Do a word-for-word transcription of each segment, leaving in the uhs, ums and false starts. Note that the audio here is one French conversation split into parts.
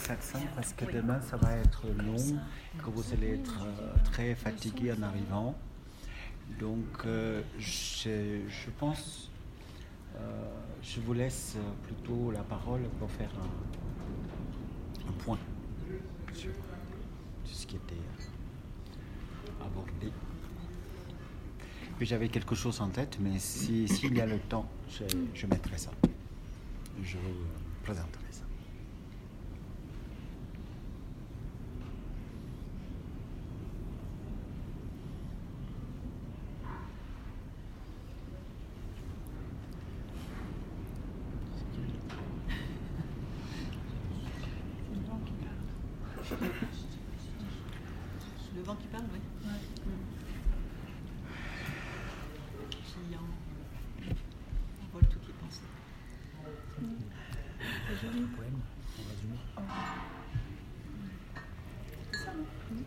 quatre cinq parce que demain ça va être long, que vous allez être euh, très fatigué en arrivant. Donc euh, je, je pense, euh, je vous laisse plutôt la parole pour faire un, un point sur, sur ce qui était euh, abordé. Puis j'avais quelque chose en tête, mais si, s'il y a le temps, je, je mettrai ça. Je vous présenterai ça. Le vent qui parle, oui. Ouais. Qui en envole toutes les pensées. C'est joli. Poème, en résumé. C'est ça, non? Mmh.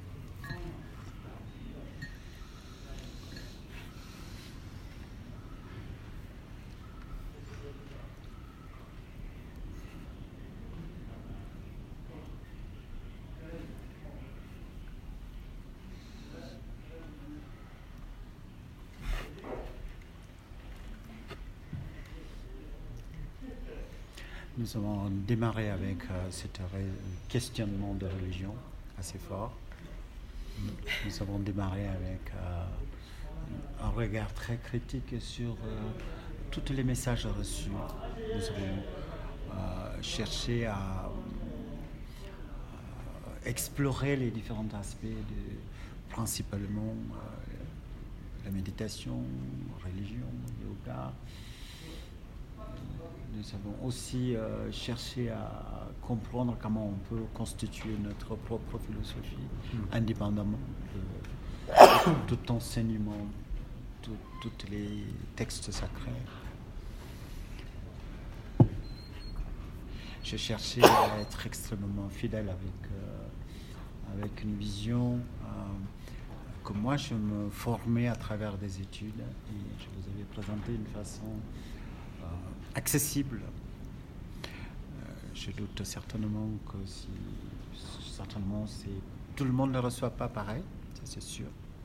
Nous avons démarré avec euh, ce questionnement de religion assez fort. Nous avons démarré avec euh, un regard très critique sur euh, tous les messages reçus. Nous avons euh, cherché à euh, explorer les différents aspects, de, principalement euh, la méditation, religion, yoga. Nous avons aussi euh, cherché à comprendre comment on peut constituer notre propre philosophie, mmh. indépendamment de tout enseignement, tous les textes sacrés. J'ai cherché à être extrêmement fidèle avec, euh, avec une vision euh, que moi je me formais à travers des études et je vous avais présenté une façon euh, accessible. Euh, je doute certainement que si certainement c'est tout le monde ne reçoit pas pareil, ça c'est sûr.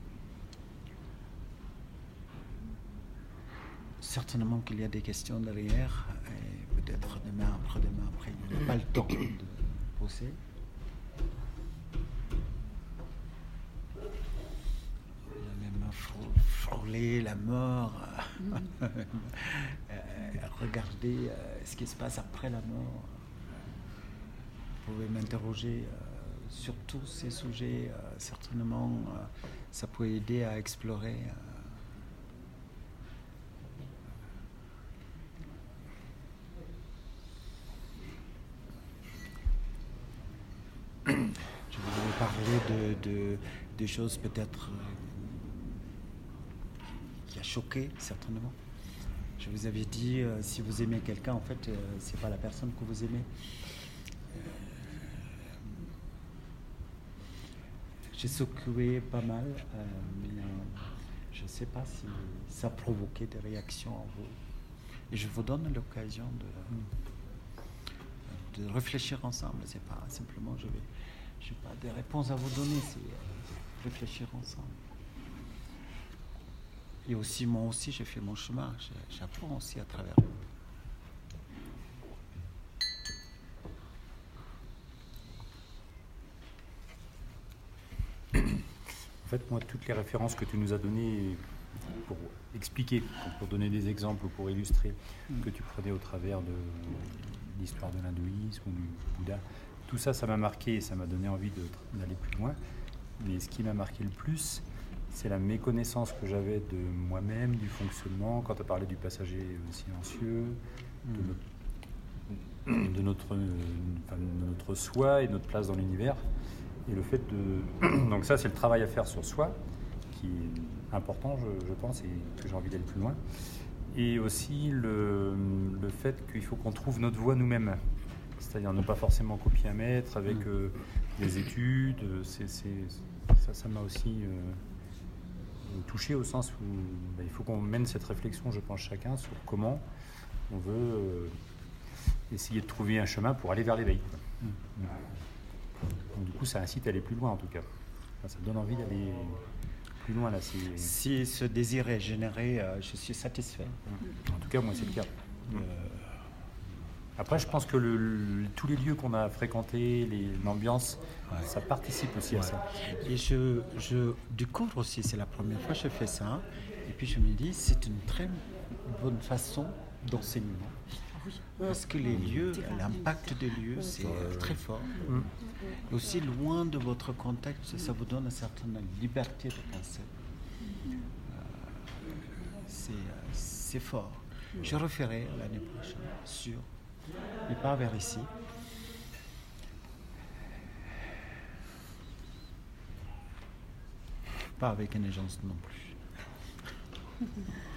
Certainement qu'il y a des questions derrière et peut-être demain, après-demain, après, il n'y a pas le temps de poser. Il y a même frôler la mort, euh, regarder euh, ce qui se passe après la mort. Vous pouvez m'interroger euh, sur tous ces sujets. Euh, certainement, euh, ça peut aider à explorer. Euh, Je voulais parler de, de, de choses peut-être euh, qui a choqué, certainement. Je vous avais dit, euh, si vous aimez quelqu'un, en fait, euh, c'est pas la personne que vous aimez. Euh, j'ai secoué pas mal, euh, mais euh, je ne sais pas si ça provoquait des réactions en vous. Et je vous donne l'occasion de, de réfléchir ensemble. C'est pas simplement, je vais, je n'ai pas des réponses à vous donner, c'est euh, réfléchir ensemble. Et aussi, moi aussi, j'ai fait mon chemin. J'apprends aussi à travers. En fait, moi, toutes les références que tu nous as données pour expliquer, pour donner des exemples, pour illustrer, mmh. que tu prenais au travers de l'histoire de l'hindouisme ou du Bouddha, tout ça, ça m'a marqué et ça m'a donné envie de, d'aller plus loin. Mais ce qui m'a marqué le plus, c'est la méconnaissance que j'avais de moi-même, du fonctionnement, quand tu as parlé du passager silencieux, de notre, de notre, enfin, de notre soi et de notre place dans l'univers. Et le fait de... Donc ça, c'est le travail à faire sur soi, qui est important, je, je pense, et que j'ai envie d'aller plus loin. Et aussi le, le fait qu'il faut qu'on trouve notre voie nous-mêmes. C'est-à-dire ne pas forcément copier un maître avec euh, des études. C'est, c'est, ça, ça m'a aussi... Euh, touché au sens où bah, il faut qu'on mène cette réflexion, je pense, chacun sur comment on veut euh, essayer de trouver un chemin pour aller vers l'éveil. Mmh. Mmh. coup, ça incite à aller plus loin, en tout cas. Enfin, ça donne envie d'aller plus loin, là. C'est... Si ce désir est généré, euh, je suis satisfait. En tout cas, moi, c'est le cas. Euh, Après, je pense que le, le- tous les lieux qu'on a fréquentés, les- l'ambiance, Ouais. ça participe aussi à Ouais. ça. Et je, je découvre aussi, c'est la première fois que je fais ça, et puis je me dis, c'est une très bonne façon d'enseignement. Parce que les lieux, l'impact des lieux, c'est très fort. Mm. Et aussi, loin de votre contexte, ça vous donne une certaine liberté de penser. Euh, c'est, euh, c'est fort. Je referai l'année prochaine, sûr. Mais pas vers ici. Pas avec une agence non plus.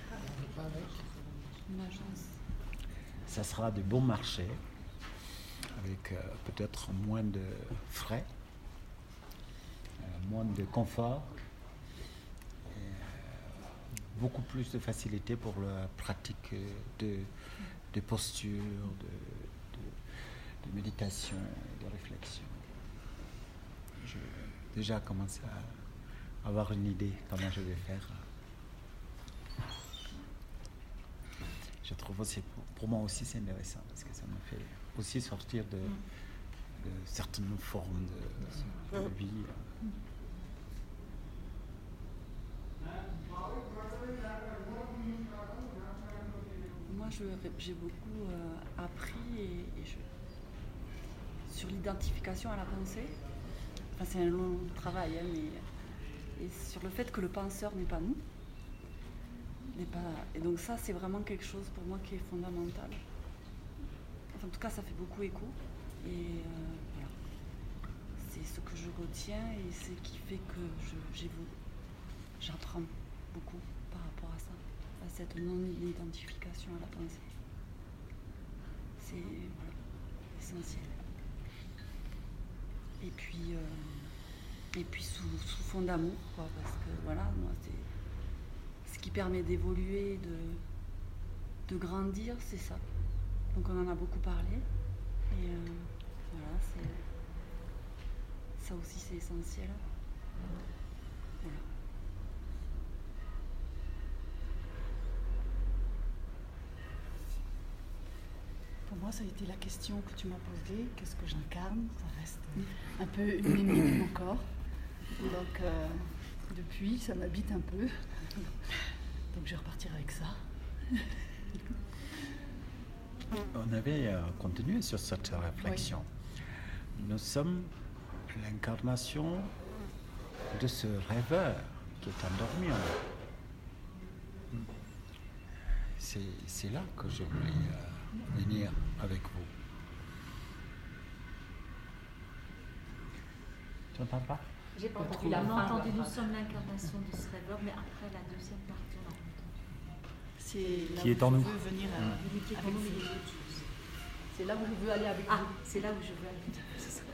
Une agence. Ça sera de bons marchés, avec euh, peut-être moins de frais, euh, moins de confort, et, euh, beaucoup plus de facilité pour la pratique euh, de, de posture, de, de, de méditation, de réflexion. Je vais déjà commencer à avoir une idée comment je vais faire. Je trouve aussi, pour, pour moi aussi, c'est intéressant parce que ça me fait aussi sortir de, de certaines formes de, de vie. Moi, je- j'ai beaucoup euh, appris et, et je- sur l'identification à la pensée. Enfin, c'est un long travail, hein, mais et sur le fait que le penseur n'est pas nous. N'est pas, et donc ça, c'est vraiment quelque chose pour moi qui est fondamental. Enfin, en tout cas, ça fait beaucoup écho. Et euh, voilà. C'est ce que je retiens et c'est ce qui fait que je, j'évolue. J'apprends beaucoup par rapport à ça, à cette non-identification à la pensée. C'est voilà, essentiel. Et puis, euh, et puis sous, sous fond d'amour, quoi, parce que voilà, moi, c'est ce qui permet d'évoluer, de, de grandir, c'est ça. Donc on en a beaucoup parlé. Et euh, voilà, c'est ça aussi, c'est essentiel. Voilà. Pour moi, ça a été la question que tu m'as posée. Qu'est-ce que j'incarne? Ça reste un peu une énigme encore. Donc, euh, depuis, ça m'habite un peu. Donc, je vais repartir avec ça. On avait euh, continué sur cette réflexion. Nous sommes l'incarnation de ce rêveur qui est endormi en nous. C'est, c'est là que je voulais euh, venir avec vous. Tu n'entends pas? J'ai pas entendu la fin. On a entendu, nous sommes l'incarnation de ce rêveur, mais après la deuxième partie, on a entendu. C'est là Qui où est en je nous. veux venir euh, Vous dites avec pour nous, mais vous. il y a autre chose. C'est là où je veux aller avec Ah, vous. c'est là où je veux aller. C'est ça.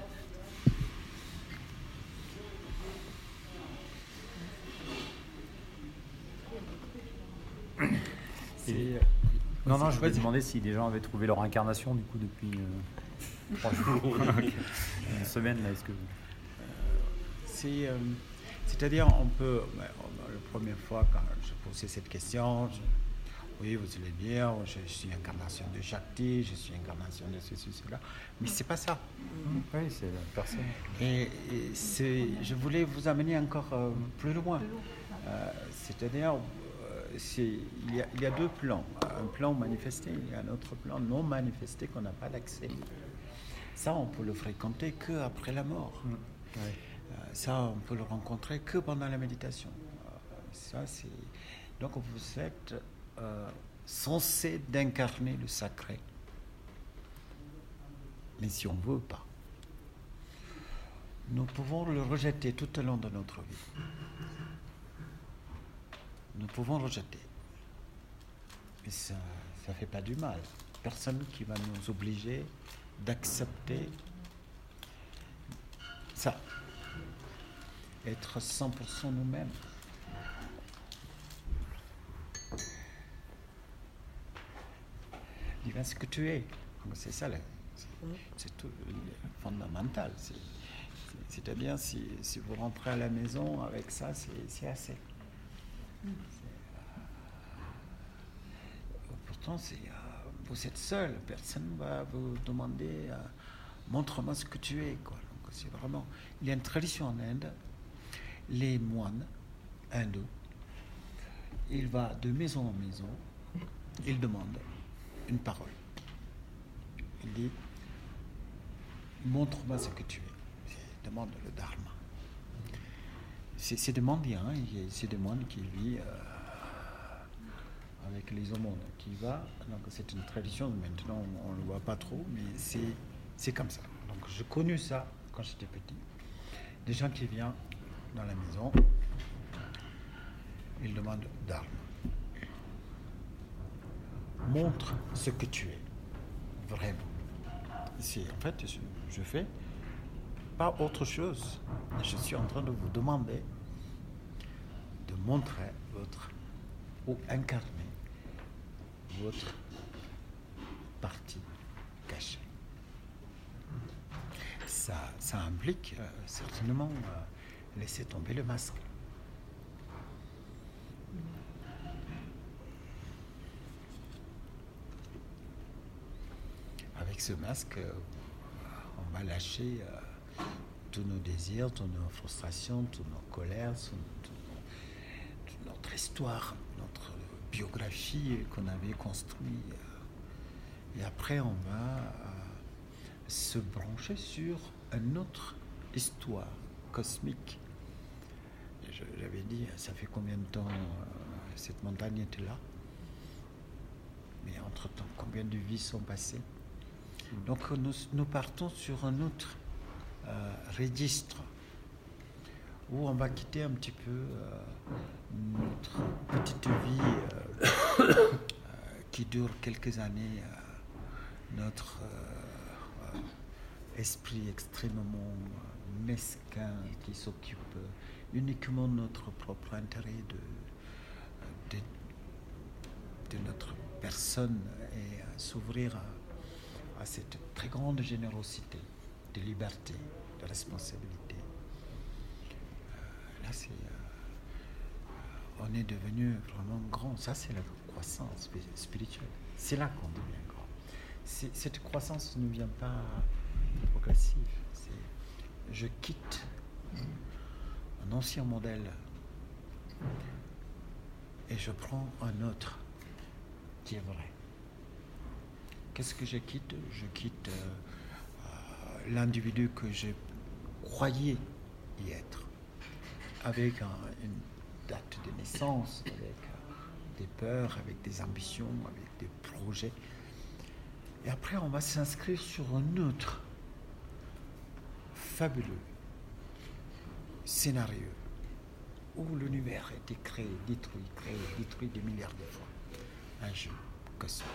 C'est, euh, Non, non, je voulais Vas-y. demander si les gens avaient trouvé leur incarnation, du coup, depuis euh, trois jours, une semaine, là, est-ce que... C'est, euh, c'est-à-dire, on peut, ouais, on- la première fois quand je posais cette question, je- oui, vous allez dire, je suis incarnation de Shakti, je suis incarnation de ceci, cela, mais c'est pas ça. Oui, c'est la personne. Et, et c'est, je voulais vous amener encore euh, plus loin. Euh, c'est-à-dire, euh, c'est, il, y a, il y a deux plans. Un plan manifesté et un autre plan non manifesté qu'on n'a pas d'accès. Ça, on peut le fréquenter qu'après la mort. Ouais. Euh, ça, on peut le rencontrer que pendant la méditation. Euh, ça, c'est... Donc, vous êtes euh, censé d'incarner le sacré. Mais si on ne veut pas, nous pouvons le rejeter tout au long de notre vie. Nous pouvons rejeter. Mais ça ne fait pas du mal. Personne qui va nous obliger d'accepter ça. Être cent pour cent nous-mêmes. Dis-moi ce que tu es. C'est ça, là. C'est, c'est tout le fondamental. C'est, c'est, C'est-à-dire, si, si vous rentrez à la maison avec ça, c'est assez. Mm. Pourtant, c'est, euh, vous êtes seul, personne ne va vous demander euh, montre-moi ce que tu es, quoi. Donc, c'est vraiment, il y a une tradition en Inde, les moines hindous, il va de maison en maison, il demande une parole. Il dit montre-moi ce que tu es. Il demande le dharma. C'est, c'est des mendiants, hein, c'est des moines qui vivent euh, avec les aumônes, qui va. Donc c'est une tradition, maintenant on ne le voit pas trop, mais c'est, c'est comme ça. Donc j'ai connu ça quand j'étais petit. Des gens qui viennent dans la maison, ils demandent dharma. Montre ce que tu es, vraiment. C'est, en fait, je, je fais pas autre chose. Je suis en train de vous demander de montrer votre, ou incarner votre partie cachée. Ça, ça implique euh, certainement euh, laisser tomber le masque. Avec ce masque, euh, on va lâcher euh, tous nos désirs, toutes nos frustrations, toutes nos colères, toute, toute notre histoire, notre biographie qu'on avait construite. Et après, on va euh, se brancher sur une autre histoire cosmique. Je, j'avais dit, ça fait combien de temps euh, cette montagne était là? Mais entre-temps, combien de vies sont passées? Donc nous, nous partons sur un autre euh, registre où on va quitter un petit peu euh, notre petite vie euh, euh, qui dure quelques années, euh, notre euh, euh, esprit extrêmement mesquin qui s'occupe uniquement de notre propre intérêt, de, de, de notre personne, et euh, s'ouvrir à à cette très grande générosité, de liberté, de responsabilité. Euh, là, c'est, euh, on est devenu vraiment grand. Ça, c'est la croissance spirituelle. C'est là qu'on devient grand. C'est, cette croissance ne vient pas progressive. C'est, je quitte un ancien modèle et je prends un autre qui est vrai. Qu'est-ce que je quitte? Je quitte euh, euh, l'individu que je croyais y être, avec un, une date de naissance, avec euh, des peurs, avec des ambitions, avec des projets. Et après, on va s'inscrire sur un autre fabuleux scénario où l'univers a été créé, détruit, créé, détruit des milliards de fois. Un jeu cosmique.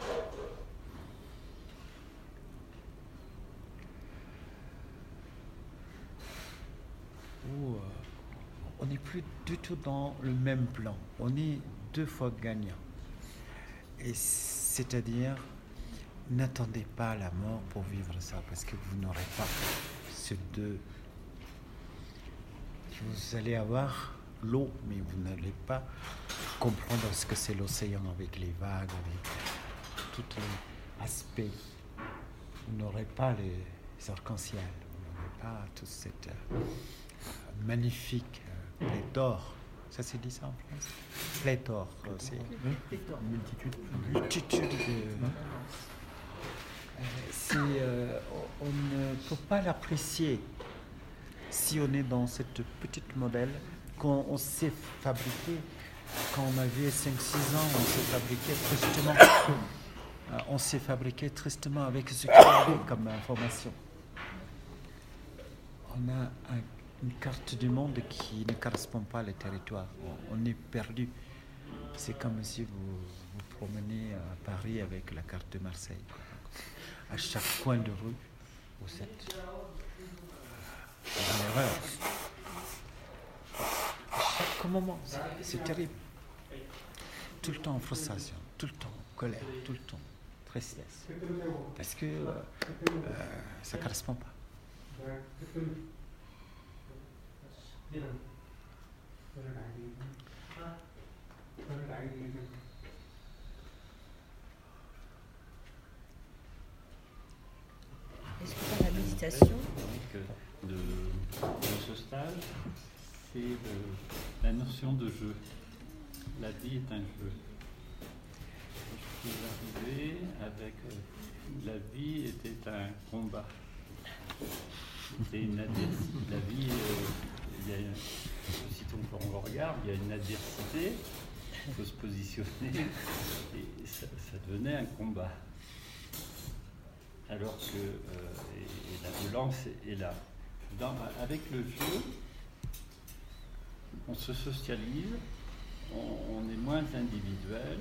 Où euh, on n'est plus du tout dans le même plan. On est deux fois gagnant. Et c'est-à-dire, n'attendez pas la mort pour vivre ça, parce que vous n'aurez pas ces deux. Vous allez avoir l'eau, mais vous n'allez pas comprendre ce que c'est l'océan avec les vagues, avec tous les aspects. Vous n'aurez pas les arcs-en-ciel, vous n'aurez pas toute cette euh, magnifique euh, pléthore. Ça c'est dit ça en France? Pléthore, c'est Pléthore. Multitude. Multitude de. Euh, c'est, euh, on ne peut pas l'apprécier si on est dans cette petite modèle qu'on on s'est fabriqué. Quand on avait cinq six ans, on s'est fabriqué tristement. Euh, on s'est fabriqué tristement avec ce qu'il y avait comme information. On a un, une carte du monde qui ne correspond pas au territoire. On, on est perdu. C'est comme si vous vous promenez à Paris avec la carte de Marseille. À chaque coin de rue, vous êtes en erreur. À chaque moment, c'est, c'est terrible. Tout le temps en frustration, tout le temps en colère, tout le temps tristesse. Parce que euh, euh, ça ne correspond pas. Est-ce que par la méditation, de, de ce stage, c'est le- la notion de jeu. La vie est un jeu. Je suis arrivé avec euh, la vie était un combat. C'était une adversité. La vie, euh, il y a, aussitôt qu'on le regarde, il y a une adversité. Il faut se positionner et ça, ça devenait un combat. Alors que euh, et, et la violence est là. Dans, avec le jeu, on se socialise, on, on est moins individuel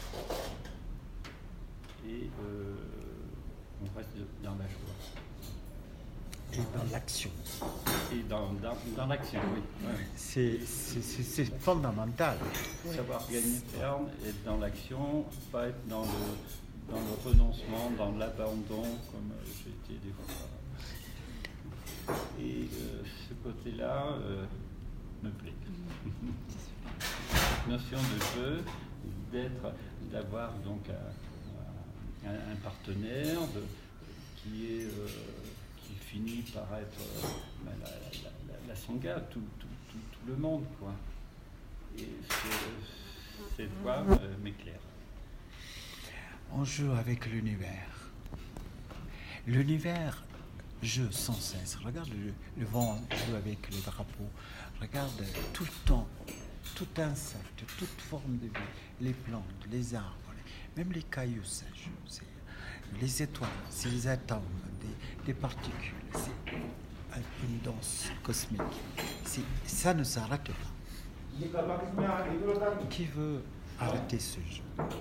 et euh, on reste dans la joie. Et dans l'action. Et dans, dans, dans l'action, oui. Ouais. C'est, c'est, c'est, c'est fondamental. Savoir gagner, perdre, être dans l'action, pas être dans le, dans le renoncement, dans l'abandon, comme euh, j'ai été des fois. Et euh, ce côté-là euh, me plaît. Cette notion de jeu, d'être, d'avoir donc un, un, un partenaire de, qui est euh, qui finit par être euh, ben, la, la, la, la sangha, tout, tout, tout, tout le monde, quoi. Et ce, cette voie euh, m'éclaire. On joue avec l'univers. L'univers joue sans cesse. Regarde le, le vent joue avec le drapeau. Regarde tout le temps, tout insecte, toute forme de vie, les plantes, les arbres, même les cailloux, ça joue. C'est, les étoiles, c'est les atomes, des, des particules. C'est une danse cosmique. C'est, ça ne s'arrête pas. Qui veut arrêter ce jeu?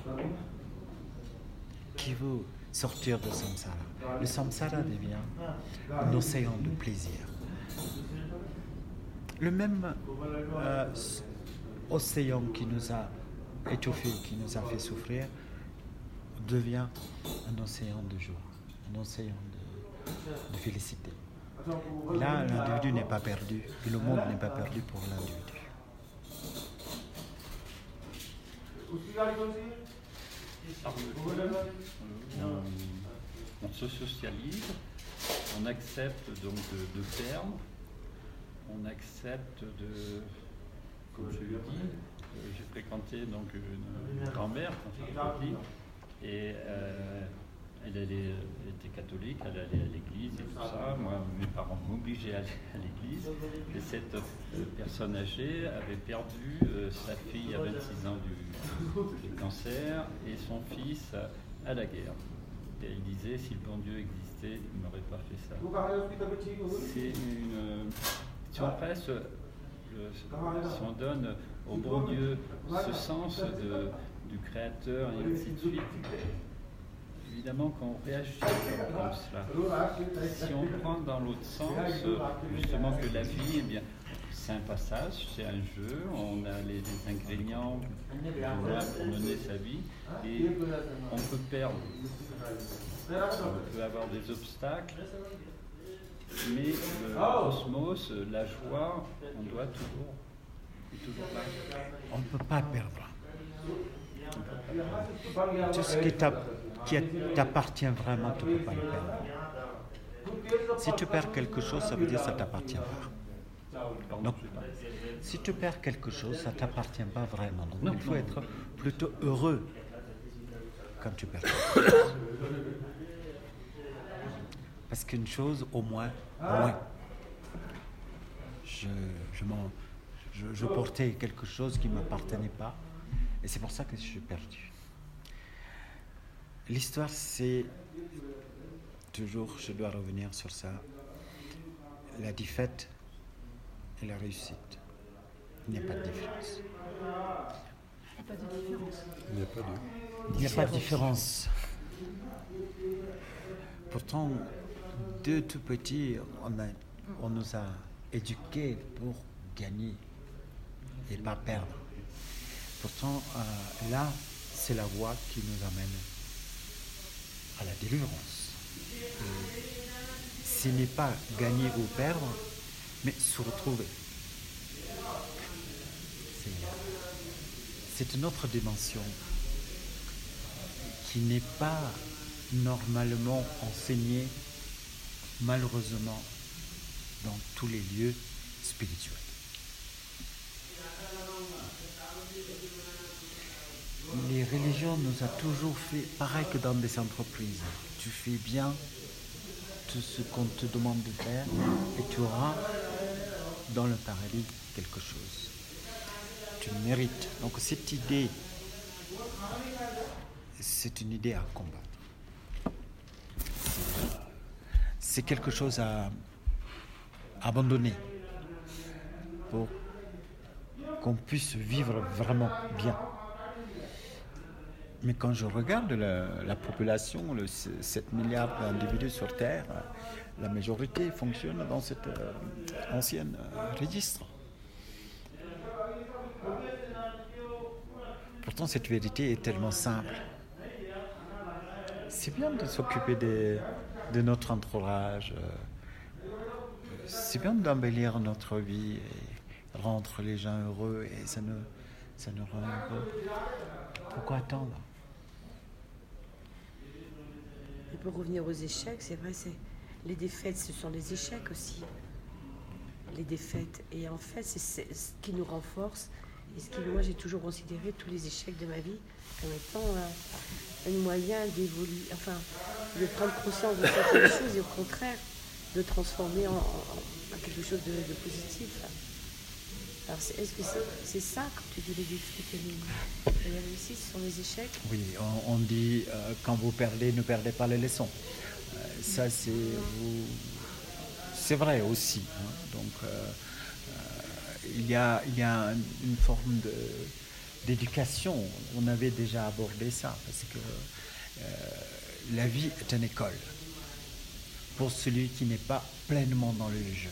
Qui veut sortir de samsara? Le samsara devient un océan de plaisir. Le même euh, océan qui nous a étouffés, qui nous a fait souffrir, devient un océan de joie, un océan de, de félicité. Là, l'individu n'est pas perdu, et le monde n'est pas perdu pour l'individu. Par le jeu, on, on se socialise, on accepte donc de, de perdre, on accepte de, comme je l'ai dit, euh, j'ai fréquenté donc une, une grand-mère quand j'étais petit, et euh, elle, allait, elle était catholique, elle allait à l'église et tout ça. Moi, mes parents m'obligeaient à aller à l'église. Et cette euh, personne âgée avait perdu euh, sa fille à vingt-six ans du, du cancer et son fils à, à la guerre. Et elle disait, si le bon Dieu existait, il ne m'aurait pas fait ça. C'est une... Si on presse, le, si on donne au bon Dieu ce sens de, du Créateur et ainsi de suite, évidemment qu'on réagit comme cela. Si on prend dans l'autre sens, justement que la vie, eh bien, c'est un passage, c'est un jeu, on a les, les ingrédients pour mener sa vie et on peut perdre, on peut avoir des obstacles, mais le cosmos, la joie, on doit toujours, toujours là. On ne peut pas perdre. Tout ce qui, qui t'appartient vraiment, tu ne peux pas le perdre. Si tu perds quelque chose, ça veut dire que ça ne t'appartient pas. Donc, si tu perds quelque chose, ça ne t'appartient pas vraiment. Donc, il faut être plutôt heureux quand tu perds quelque chose. Parce qu'une chose, au moins, au moins, je, je, je, je portais quelque chose qui ne m'appartenait pas. Et c'est pour ça que je suis perdu. L'histoire, c'est toujours, je dois revenir sur ça, la défaite et la réussite. Il n'y a pas de différence. Il n'y a pas de différence. Il n'y a pas de... Il n'y a pas de différence. Pourtant, de tout petit, on, a, on nous a éduqués pour gagner et pas perdre. Pourtant, euh, là, c'est la voie qui nous amène à la délivrance. Et ce n'est pas gagner ou perdre, mais se retrouver. c'est une autre dimension qui n'est pas normalement enseignée, malheureusement, dans tous les lieux spirituels. Les religions nous ont toujours fait pareil que dans des entreprises. Tu fais bien tout ce qu'on te demande de faire et tu auras dans le paradis quelque chose. Tu mérites. Donc cette idée, c'est une idée à combattre. C'est quelque chose à abandonner pour qu'on puisse vivre vraiment bien. Mais quand je regarde la, la population, le sept milliards d'individus sur Terre, la majorité fonctionne dans cet euh, ancien euh, registre. Pourtant, cette vérité est tellement simple. C'est bien de s'occuper de, de notre entourage. C'est bien d'embellir notre vie et rendre les gens heureux et ça nous, ça nous rend heureux. Pourquoi attendre? Et pour revenir aux échecs, c'est vrai, c'est les défaites, ce sont des échecs aussi. Les défaites. Et en fait, c'est, c'est ce qui nous renforce. Et ce qui, moi, j'ai toujours considéré tous les échecs de ma vie comme étant un, un moyen d'évoluer, enfin, de prendre conscience de certaines choses et au contraire, de transformer en, en, en quelque chose de, de positif. Alors, c'est, est-ce que c'est, c'est ça, quand tu dis les défis que les, les réussites, ce sont les échecs? Oui, on, on dit euh, quand vous perdez, ne perdez pas les leçons. Euh, ça, c'est, vous, c'est vrai aussi. Hein. Donc, euh, euh, il y a, il y a une forme de, d'éducation. On avait déjà abordé ça, parce que euh, la vie est une école pour celui qui n'est pas pleinement dans le jeu.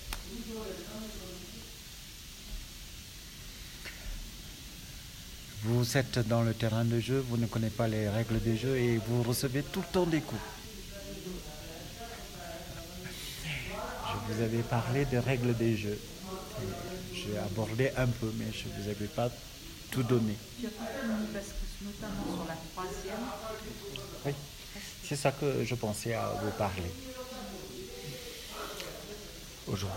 Vous êtes dans le terrain de jeu, vous ne connaissez pas les règles du jeu et vous recevez tout le temps des coups. Je vous avais parlé des règles des jeux. J'ai abordé un peu, mais je ne vous avais pas tout donné. Tu as pas fini parce que notamment sur la troisième. Oui, c'est ça que je pensais à vous parler aujourd'hui.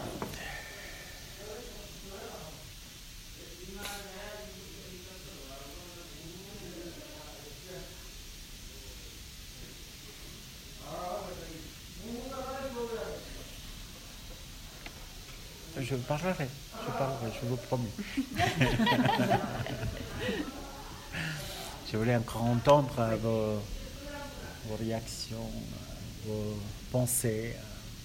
Je parlerai, je parlerai, je vous promets. Je voulais encore entendre vos, vos réactions, vos pensées.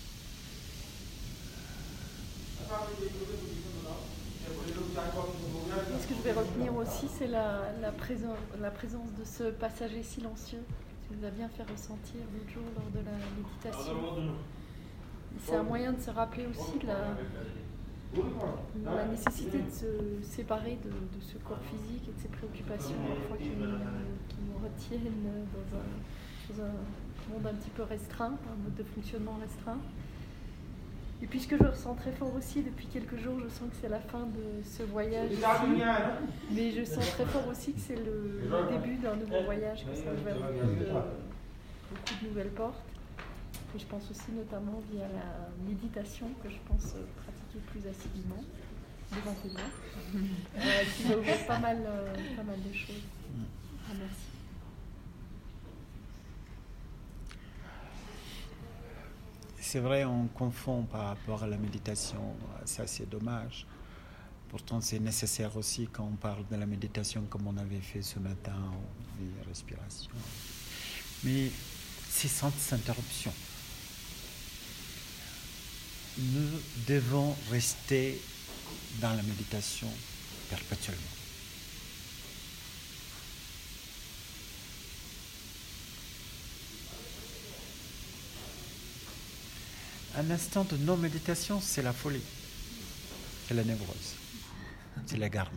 Ce que je vais retenir aussi, c'est la, la, présence, la présence de ce passager silencieux que tu nous as bien fait ressentir l'autre jour lors de la méditation. C'est un moyen de se rappeler aussi de la, de la nécessité de se séparer de, de ce corps physique et de ses préoccupations parfois qui, qui nous retiennent dans un, dans un monde un petit peu restreint, un mode de fonctionnement restreint. Et puis ce que je ressens très fort aussi depuis quelques jours, je sens que c'est la fin de ce voyage ici, mais je sens très fort aussi que c'est le, le début d'un nouveau voyage, que ça ouvre beaucoup de nouvelles portes. Et je pense aussi notamment via la méditation que je pense pratiquer plus assidûment devant tes doigts, euh, qui va ouvrir pas mal, euh, pas mal de choses. Ah, merci. C'est vrai, on confond par rapport à la méditation, ça c'est dommage. Pourtant c'est nécessaire aussi quand on parle de la méditation comme on avait fait ce matin, les respirations. Mais c'est sans interruption. Nous devons rester dans la méditation perpétuellement. Un instant de non-méditation, c'est la folie, c'est la névrose, c'est l'égarement.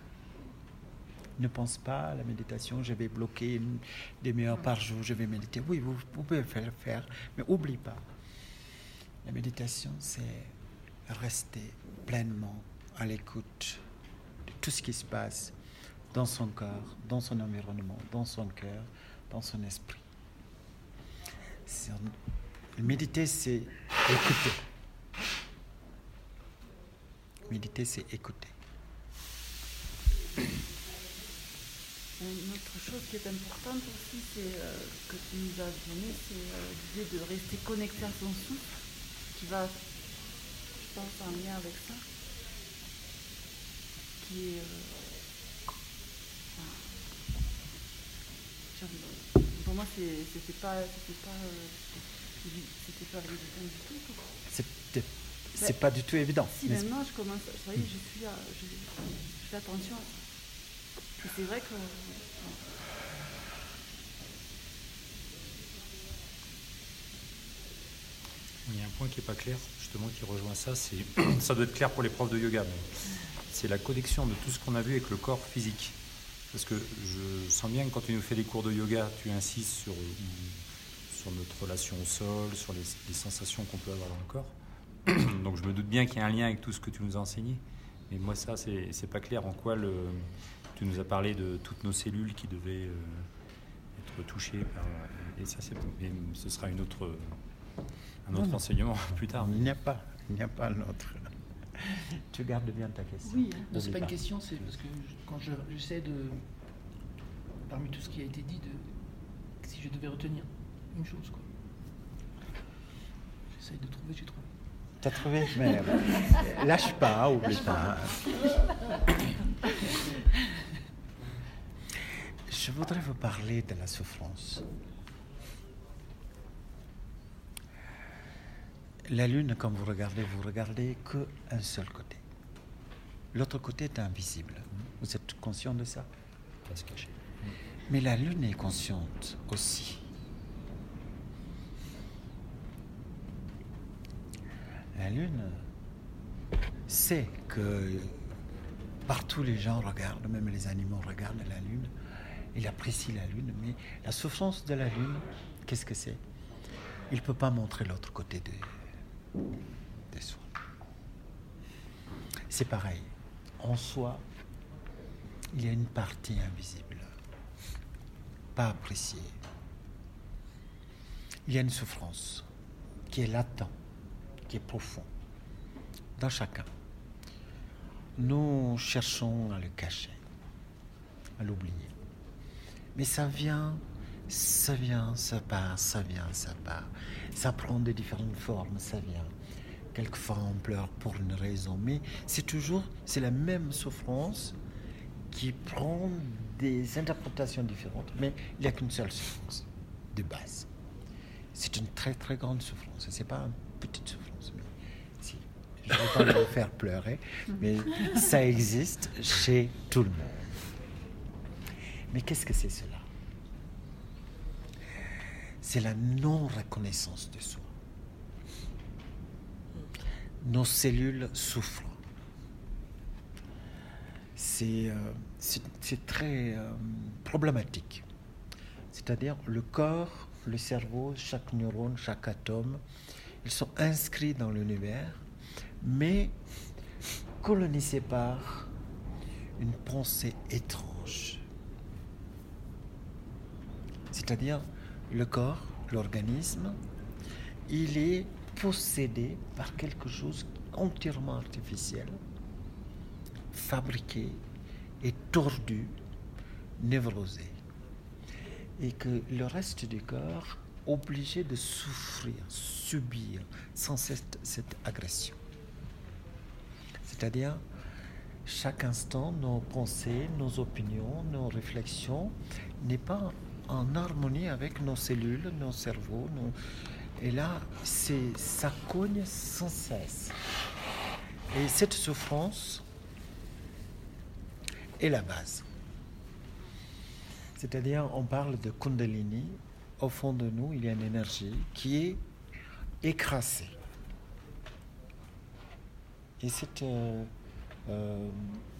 Ne pense pas à la méditation, je vais bloquer une demi-heure par jour, je vais méditer. Oui, vous, vous pouvez le faire, mais n'oublie pas. La méditation, c'est rester pleinement à l'écoute de tout ce qui se passe dans son corps, dans son environnement, dans son cœur, dans son esprit. C'est, méditer, c'est écouter. Méditer, c'est écouter. Une autre chose qui est importante aussi, c'est euh, que tu nous as donné, c'est euh, l'idée de rester connecté à son souffle, qui va, je pense, en lien avec ça, qui est, euh, enfin, pour moi, c'est, c'était pas, c'était pas, euh, c'était pas évident du tout. C'était, c'est ben, pas du tout évident. Si maintenant, je commence, vous voyez, je suis, à, je, je fais attention à ça. Et c'est vrai que... Il y a un point qui n'est pas clair, justement, qui rejoint ça. C'est, ça doit être clair pour les profs de yoga, mais c'est la connexion de tout ce qu'on a vu avec le corps physique. Parce que je sens bien que quand tu nous fais des cours de yoga, tu insistes sur, sur notre relation au sol, sur les, les sensations qu'on peut avoir dans le corps. Donc je me doute bien qu'il y a un lien avec tout ce que tu nous as enseigné. Mais moi, ça, c'est, c'est pas clair. En quoi le... Tu nous as parlé de toutes nos cellules qui devaient euh, être touchées par... Et ça, c'est, et ce sera une autre, un autre non, enseignement non. plus tard. Il n'y a pas, il n'y a pas un autre. Tu gardes bien ta question. Oui, non, c'est pas une question, c'est parce que quand je, j'essaie de... Parmi tout ce qui a été dit, de, si je devais retenir une chose, quoi. J'essaie de trouver, j'ai trouvé. T'as trouvé? Mais lâche pas, oublie pas. Je voudrais vous parler de la souffrance. La lune, quand vous regardez, vous regardez qu'un seul côté. L'autre côté est invisible. Vous êtes conscient de ça? Pas se cacher. Mais la lune est consciente aussi. La lune sait que partout les gens regardent, même les animaux regardent la lune. Il apprécie la lune, mais la souffrance de la lune, qu'est-ce que c'est? Il ne peut pas montrer l'autre côté de, de soi. C'est pareil. En soi, il y a une partie invisible, pas appréciée. Il y a une souffrance qui est latente, qui est profonde, dans chacun. Nous cherchons à le cacher, à l'oublier. Mais ça vient, ça vient, ça part, ça vient, ça part. Ça prend de différentes formes, ça vient. Quelquefois on pleure pour une raison, mais c'est toujours, c'est la même souffrance qui prend des interprétations différentes, mais il n'y a qu'une seule souffrance, de base. C'est une très très grande souffrance, c'est pas une petite souffrance. Mais si, je ne veux pas vous faire pleurer, mais ça existe chez tout le monde. Mais qu'est-ce que c'est cela? C'est la non-reconnaissance de soi. Nos cellules souffrent. C'est, euh, c'est, c'est très euh, problématique. C'est-à-dire le corps, le cerveau, chaque neurone, chaque atome, ils sont inscrits dans l'univers, mais colonisés par une pensée étrange. C'est-à-dire, le corps, l'organisme, il est possédé par quelque chose entièrement artificiel, fabriqué et tordu, névrosé. Et que le reste du corps est obligé de souffrir, subir sans cette, cette agression. C'est-à-dire, chaque instant, nos pensées, nos opinions, nos réflexions n'est pas en harmonie avec nos cellules, nos cerveaux. Nos... Et là, c'est, ça cogne sans cesse. Et cette souffrance est la base. C'est-à-dire, on parle de Kundalini. Au fond de nous, il y a une énergie qui est écrasée. Et c'est euh, euh,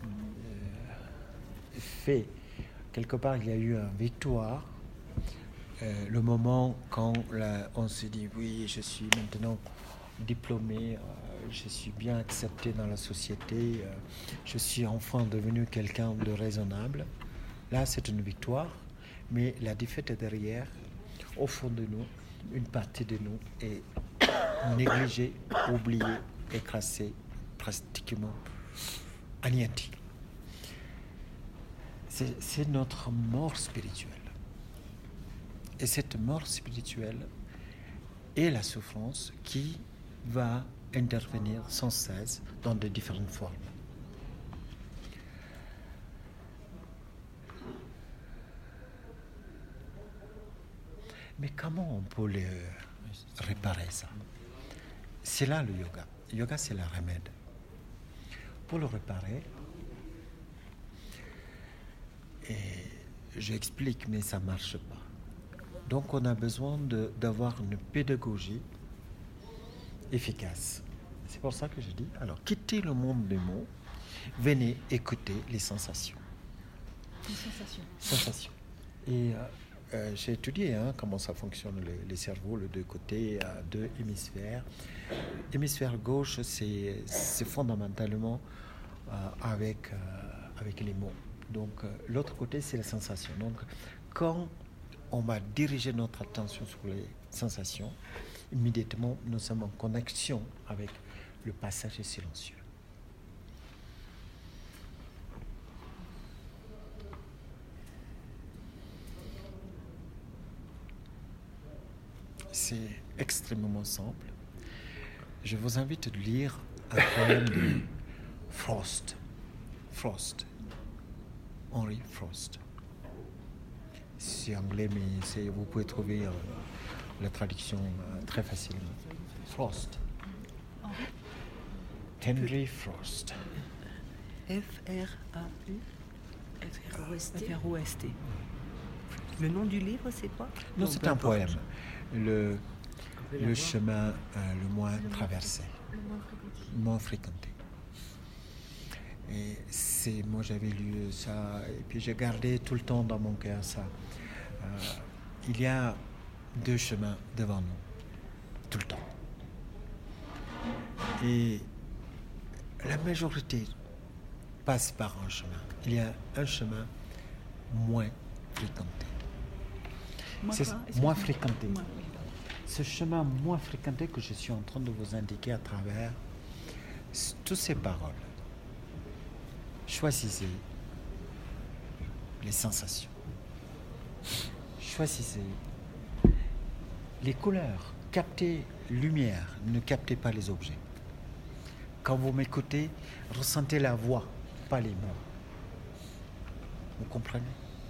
fait, quelque part, il y a eu une victoire. Euh, le moment quand la, on se dit oui, je suis maintenant diplômé, euh, je suis bien accepté dans la société, euh, je suis enfin devenu quelqu'un de raisonnable. Là, c'est une victoire, mais la défaite est derrière. Au fond de nous, une partie de nous est négligée, oubliée, écrasée, pratiquement anéantie. C'est, c'est notre mort spirituelle. Et cette mort spirituelle est la souffrance qui va intervenir sans cesse dans de différentes formes. Mais comment on peut le réparer ça? C'est là le yoga. Le yoga, c'est le remède. Pour le réparer, et j'explique, mais ça ne marche pas. Donc on a besoin de, d'avoir une pédagogie efficace. C'est pour ça que je dis, alors quittez le monde des mots, venez écouter les sensations. Les sensations. Sensations. Et euh, euh, j'ai étudié hein, comment ça fonctionne les, les cerveaux, les deux côtés, euh, deux hémisphères. L'hémisphère gauche, c'est, c'est fondamentalement euh, avec, euh, avec les mots. Donc euh, l'autre côté, c'est les sensations. Donc quand on va diriger notre attention sur les sensations, immédiatement nous sommes en connexion avec le passage silencieux. C'est extrêmement simple. Je vous invite à lire un poème de Frost. Frost. Henry Frost. C'est anglais, mais c'est, vous pouvez trouver euh, la traduction euh, très facilement. Frost. Henry Frost. F R A U F R O S T. Le nom du livre, c'est quoi? Non, c'est un poème. Le, le chemin euh, le moins traversé, Le moins fréquenté. le moins fréquenté. Et c'est, moi j'avais lu ça, et puis j'ai gardé tout le temps dans mon cœur ça. Euh, il y a deux chemins devant nous, tout le temps. Et la majorité passe par un chemin. Il y a un chemin moins fréquenté. Moi, C'est quoi moins Excuse-moi. fréquenté. Moi, oui. Ce chemin moins fréquenté que je suis en train de vous indiquer à travers c- toutes ces paroles. Choisissez les sensations. Choisissez les couleurs. Captez lumière, ne captez pas les objets. Quand vous m'écoutez, ressentez la voix, pas les mots. Vous comprenez?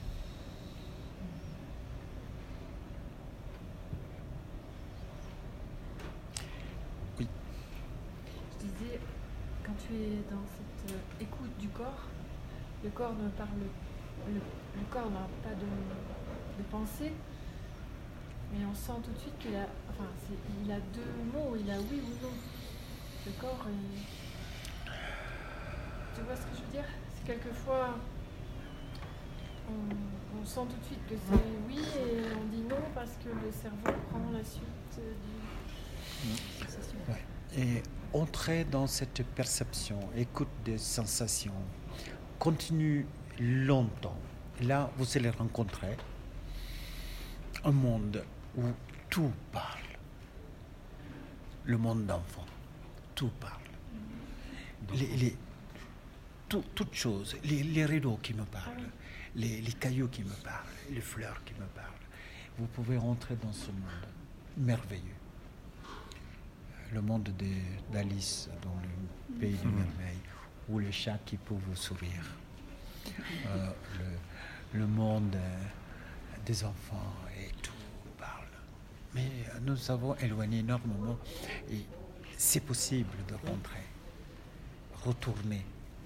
Oui. Je disais, quand tu es dans cette euh, écoute du corps, le corps ne parle, le, le corps n'a pas de, de pensée, mais on sent tout de suite qu'il a, enfin, c'est, il a deux mots, il a oui ou non. Le corps est... Tu vois ce que je veux dire? C'est quelquefois, on, on sent tout de suite que c'est oui et on dit non parce que le cerveau prend la suite euh, du... sensation. Ouais. Et entrez dans cette perception, écoute des sensations, continue longtemps. Là, vous allez rencontrer un monde où tout parle. Le monde d'enfant, tout parle. Les, les, tout, toutes choses, les, les rideaux qui me parlent, les, les cailloux qui me parlent, les fleurs qui me parlent. Vous pouvez rentrer dans ce monde merveilleux. Le monde de, d'Alice dans le pays des merveilles, ou le chat qui peut vous sourire. Euh, le, le monde euh, des enfants et tout parle. Mais euh, nous avons éloigné énormément et c'est possible de rentrer, retourner.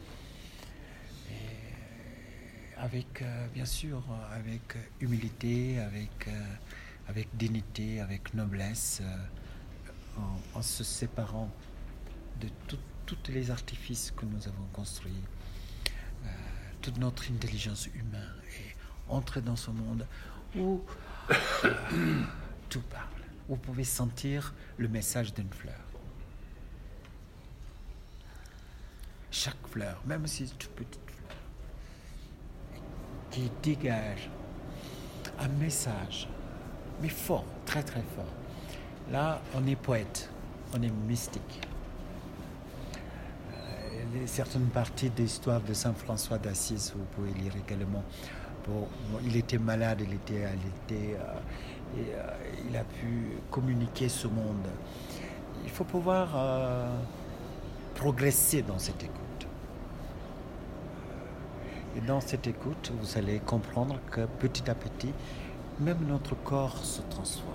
Et avec, euh, bien sûr, avec humilité, avec, euh, avec dignité, avec noblesse, euh, en, en se séparant de tout, tous les artifices que nous avons construits, euh, toute notre intelligence humaine, et entrer dans ce monde où euh, tout parle. Vous pouvez sentir le message d'une fleur. chaque fleur, même si c'est une petite fleur, qui dégage un message, mais fort, très très fort. Là, on est poète, on est mystique. Euh, les, certaines parties de l'histoire de Saint François d'Assise, vous pouvez lire également. Bon, bon, il était malade, il était, il, était, euh, et, euh, il a pu communiquer ce monde. Il faut pouvoir euh, progresser dans cette écoute. Et dans cette écoute, vous allez comprendre que petit à petit, même notre corps se transforme.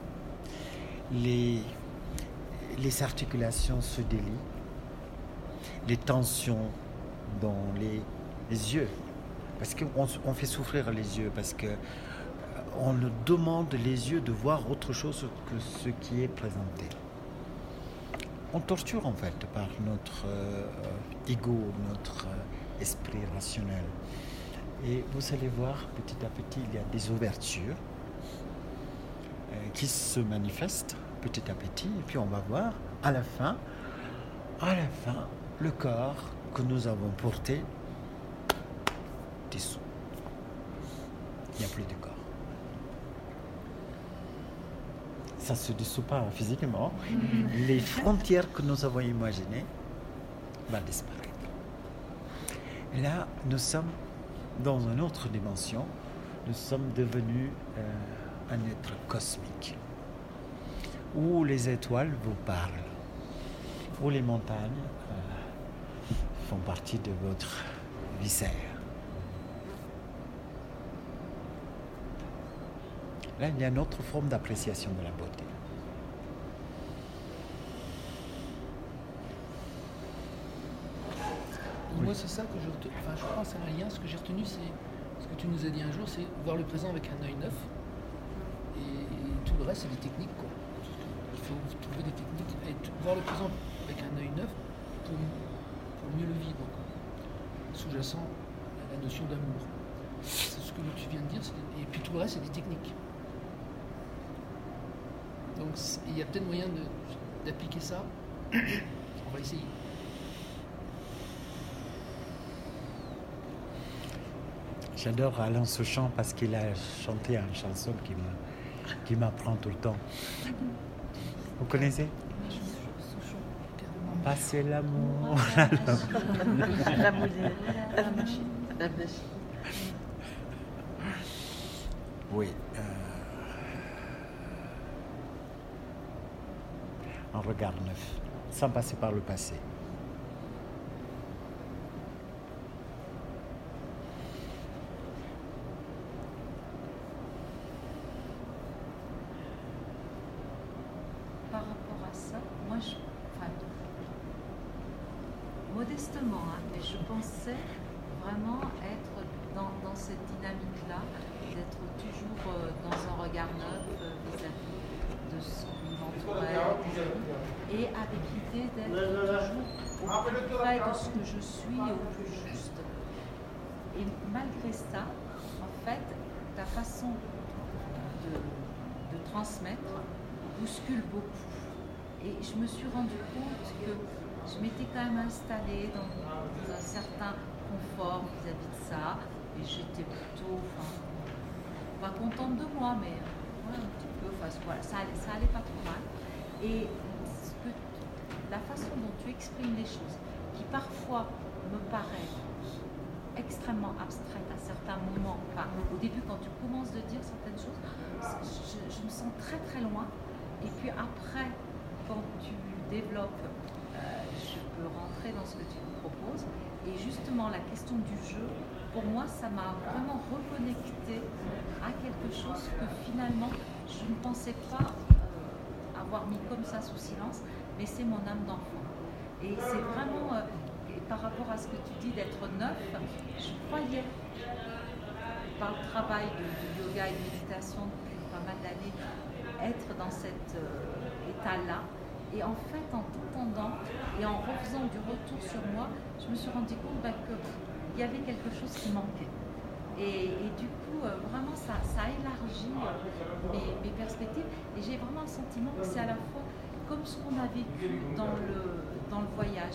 Les, les articulations se délient, les tensions dans les, les yeux, parce qu'on on fait souffrir les yeux, parce qu'on nous demande les yeux de voir autre chose que ce qui est présenté. On torture en fait par notre euh, ego, notre euh, esprit rationnel. Et vous allez voir, petit à petit, il y a des ouvertures euh, qui se manifestent petit à petit. Et puis on va voir, à la fin, à la fin, le corps que nous avons porté dissout. Il n'y a plus de corps. Ça ne se dissout pas physiquement. Les frontières que nous avons imaginées vont disparaître. Et là, nous sommes dans une autre dimension. Nous sommes devenus euh, un être cosmique, où les étoiles vous parlent, où les montagnes euh, font partie de votre viscère. Là, il y a une autre forme d'appréciation de la beauté. Oui. Moi, c'est ça que je retiens. Enfin, je pense à un lien. Ce que j'ai retenu, c'est ce que tu nous as dit un jour, c'est voir le présent avec un œil neuf. Et, et tout le reste, c'est des techniques, quoi. Il faut trouver des techniques. Et t- voir le présent avec un œil neuf pour, pour mieux le vivre, quoi. Sous-jacent à la notion d'amour. C'est ce que tu viens de dire. Des, et puis tout le reste, c'est des techniques. Donc il y a peut-être moyen de, d'appliquer ça. On va essayer. J'adore Alain Souchon parce qu'il a chanté une chanson qui, me, qui m'apprend tout le temps. Vous connaissez ? Passer l'amour. La modèle. La machine. La machine. Oui. Euh... Un regard neuf, sans passer par le passé. Par rapport à ça, moi, je, enfin, modestement, hein, mais je pensais vraiment être dans, dans cette dynamique-là, d'être toujours euh, dans un regard neuf euh, vis-à-vis de ce qui m'entourait, et avec l'idée d'être toujours au plus près de ce que je suis et au plus juste. Et malgré ça, en fait, ta façon de, de transmettre bouscule beaucoup. Et je me suis rendu compte que je m'étais quand même installée dans, dans un certain confort vis-à-vis de ça, et j'étais plutôt, enfin, pas contente de moi, mais ouais, un petit peu, enfin, voilà, ça allait, ça allait pas trop mal. Et ce que, la façon dont tu exprimes les choses, qui parfois me paraît extrêmement abstraite à certains moments, enfin, au début quand tu commences de dire certaines choses, je, je me sens très très loin, et puis après, quand tu développes, euh, je peux rentrer dans ce que tu me proposes, et justement la question du jeu, pour moi ça m'a vraiment reconnecté à quelque chose que finalement je ne pensais pas euh, avoir mis comme ça sous silence, mais c'est mon âme d'enfant. Et c'est vraiment, euh, et par rapport à ce que tu dis d'être neuf, je croyais, par le travail de, de yoga et de méditation depuis pas mal d'années, être dans cet euh, état-là. Et en fait, en t'entendant et en refaisant du retour sur moi, je me suis rendu compte bah, qu'il y avait quelque chose qui manquait. Et, et du coup, euh, vraiment, ça, ça élargit euh, mes, mes perspectives. Et j'ai vraiment le sentiment que c'est à la fois comme ce qu'on a vécu dans le, dans le voyage.